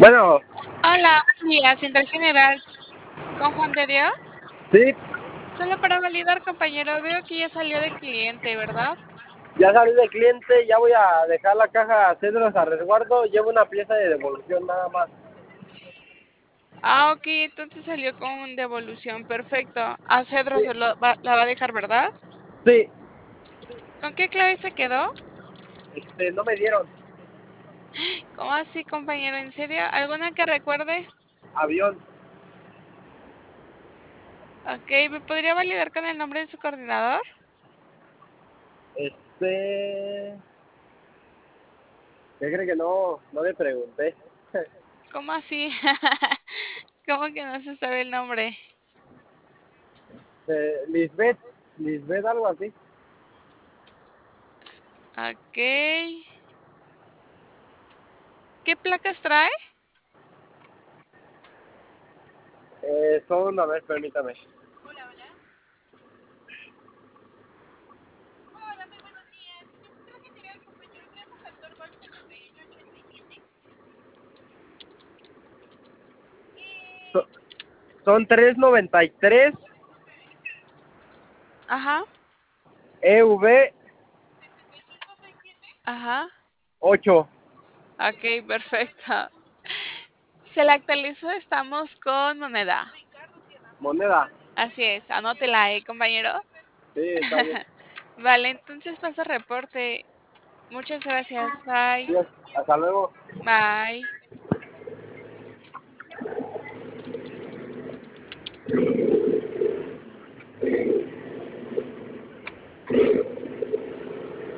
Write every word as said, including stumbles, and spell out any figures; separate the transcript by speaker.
Speaker 1: Bueno,
Speaker 2: Hola, buenos días, Central General con Juan de Dios.
Speaker 1: sí,
Speaker 2: Solo para validar, compañero, veo que ya salió de cliente, ¿verdad?
Speaker 1: ya salí de cliente, ya voy a dejar la caja a Cedros a resguardo, llevo una pieza de devolución nada más.
Speaker 2: Ah, ok, entonces salió con devolución, perfecto. A Cedro
Speaker 1: Sí,
Speaker 2: se lo va- la va a dejar, ¿verdad?
Speaker 1: sí,
Speaker 2: ¿Con qué clave se quedó?
Speaker 1: este, no me dieron
Speaker 2: ¿Cómo así, compañero? ¿En serio? ¿Alguna que recuerde?
Speaker 1: avión,
Speaker 2: Ok, ¿me podría validar con el nombre de su coordinador?
Speaker 1: este, ¿qué cree que no, no le pregunté?
Speaker 2: ¿Cómo así? ¿Cómo que no se sabe el nombre?
Speaker 1: Eh, Lisbeth, Lisbeth algo así,
Speaker 2: Ok. ¿Qué placas trae?
Speaker 1: eh, son, a ver, permítame, So- son tres noventa y tres
Speaker 2: Ajá,
Speaker 1: E V
Speaker 2: ajá.
Speaker 1: ocho,
Speaker 2: Ok, perfecto. Se le actualizó, estamos con moneda.
Speaker 1: moneda,
Speaker 2: Así es, anótela ahí, compañero.
Speaker 1: sí, está bien,
Speaker 2: Vale, entonces pasa reporte. Muchas gracias. Bye.
Speaker 1: sí, hasta luego.
Speaker 2: Bye.